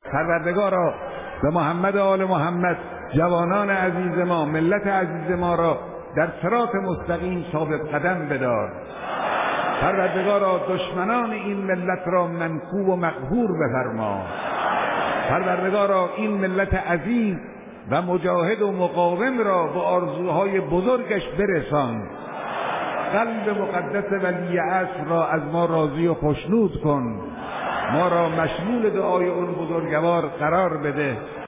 پروردگارا به محمد و آل محمد، جوانان عزیز ما، ملت عزیز ما را در صراط مستقیم ثابت قدم بدار. پروردگارا دشمنان این ملت را منکوب و مقهور بفرما. پروردگارا این ملت عزیز و مجاهد و مقاوم را به آرزوهای بزرگش برسان. قلب مقدس ولی عصر را از ما راضی و خوشنود کن. ما را مشمول دعای اون بزرگوار قرار بده.